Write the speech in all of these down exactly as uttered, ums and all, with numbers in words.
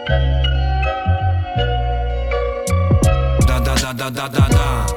Да-да-да-да-да-да-да.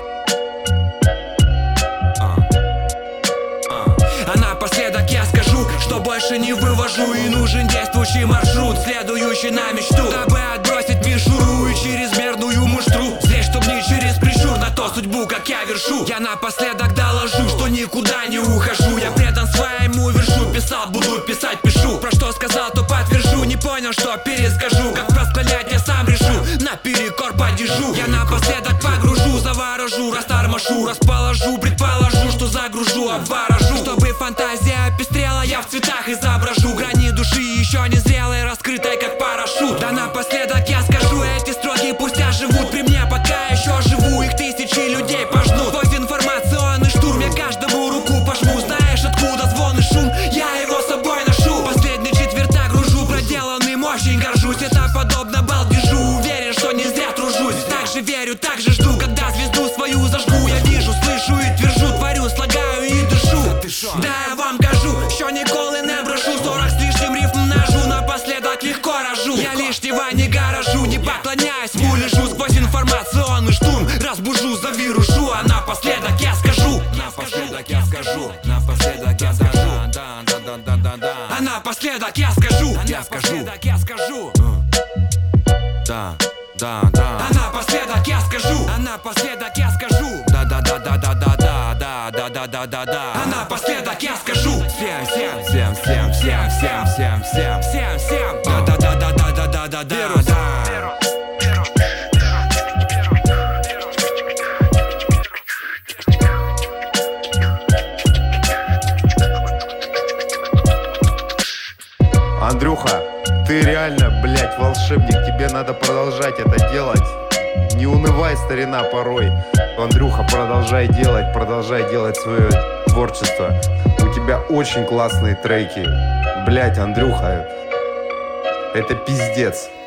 А напоследок я скажу, что больше не вывожу, и нужен действующий маршрут, следующий на мечту, дабы отбросить мишуру и чрезмерную муштру. Здесь, чтоб не через прищур на то судьбу, как я вершу. Я напоследок доложу, что никуда не ухожу. Я предан своему вершу, писал, буду писать, пишу. Про что сказал, то подтвержу. Не понял, что перескажу, как проскалять я сам решу. Наперекор подержу. Я напоследок погружу, заворожу, растормошу, расположу, предположу, что загружу, обворожу, чтобы фантазия пестрела, я в цветах изображу грани души, еще не зрелой, раскрытой как парашют. Да напоследок я скажу, эти строки пусть оживут при мне, пока еще живу, их тысячи людей пожнут. Твой информационный штурм, я каждому руку пожму. Знаешь, откуда звон и шум, я его с собой ношу. Последний четвертак гружу, проделанным очень горжусь. Это подобно балдежу, уверен, что не зря тружусь. Так же верю, так же жду, когда звезду свою зажгу. Я вижу, слышу и твержу, творю, слагаю и дышу. Да я вам кажу, що ніколи не брошу. Сорок с лишним рифм нажу, напоследок легко рожу. Я лишнего не гаражу, не поклоняюсь, муляжу. Сквозь информационный штурм разбужу, завирушу. А напоследок я скажу, напоследок я скажу, напоследок я скажу, да, да, да, да, да, да. А напоследок я скажу, я скажу, я скажу, да, да, да. А напоследок я скажу, а напоследок я скажу, да, да, да, да, да, да, да, да, да, да, да, да, да. А напоследок я скажу, всем, всем, всем, всем, всем, всем, всем, всем, всем, всем, да, да, да, да, да, да, да, да, да, да. Андрюха, ты реально, блядь, волшебник. Тебе надо продолжать это делать. Не унывай, старина, порой. Андрюха, продолжай делать, продолжай делать свое творчество. У тебя очень классные треки. Блядь, Андрюха, это пиздец.